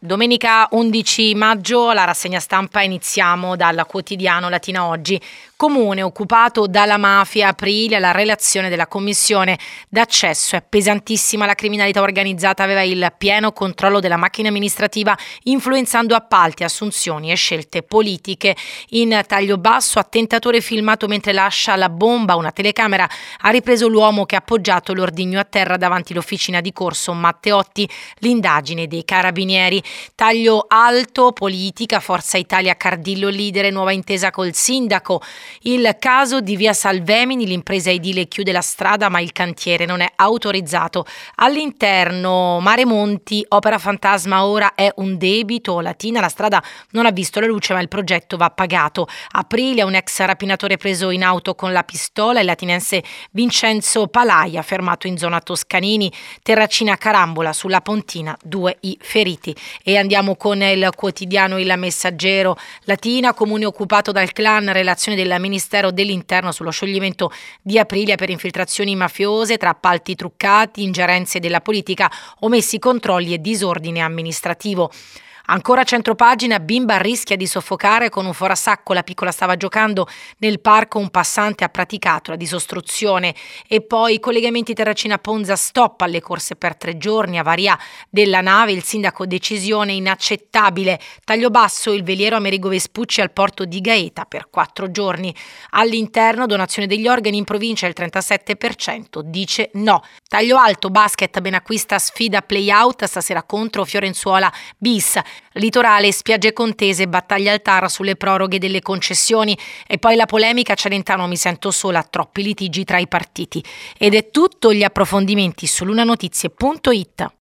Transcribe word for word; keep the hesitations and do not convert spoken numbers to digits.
Domenica undici maggio, la rassegna stampa, iniziamo dal quotidiano Latina Oggi. Comune occupato dalla mafia, Aprilia, la relazione della commissione d'accesso. È pesantissima, la criminalità organizzata aveva il pieno controllo della macchina amministrativa, influenzando appalti, assunzioni e scelte politiche. In taglio basso, attentatore filmato mentre lascia la bomba, una telecamera ha ripreso l'uomo che ha appoggiato l'ordigno a terra davanti all'officina di Corso Matteotti, l'indagine dei carabinieri. Taglio alto, politica, Forza Italia, Cardillo leader, nuova intesa col sindaco. Il caso di via Salvemini, l'impresa edile chiude la strada ma il cantiere non è autorizzato. All'interno, Mare Monti, opera fantasma, ora è un debito. Latina, la strada non ha visto la luce ma il progetto va pagato. Aprilia, un ex rapinatore preso in auto con la pistola, il latinense Vincenzo Palaia fermato in zona Toscanini. Terracina carambola sulla Pontina, due i feriti. E andiamo con il quotidiano Il Messaggero. Latina, comune occupato dal clan, relazione del Ministero dell'Interno sullo scioglimento di Aprilia per infiltrazioni mafiose, tra appalti truccati, ingerenze della politica, omessi controlli e disordine amministrativo. Ancora centropagina, bimba rischia di soffocare con un forasacco, la piccola stava giocando nel parco, un passante ha praticato la disostruzione. E poi collegamenti Terracina-Ponza, stop alle corse per tre giorni, avaria della nave, il sindaco decisione inaccettabile. Taglio basso, il veliero Amerigo Vespucci al porto di Gaeta per quattro giorni. All'interno, donazione degli organi, in provincia il trentasette per cento dice no. Taglio alto, basket, Benacquista sfida play-out, stasera contro Fiorenzuola bis. Litorale, spiagge contese, battaglia al Tara sulle proroghe delle concessioni. E poi la polemica Celentano, mi sento sola, troppi litigi tra i partiti. Ed è tutto, gli approfondimenti su lunanotizie punto it.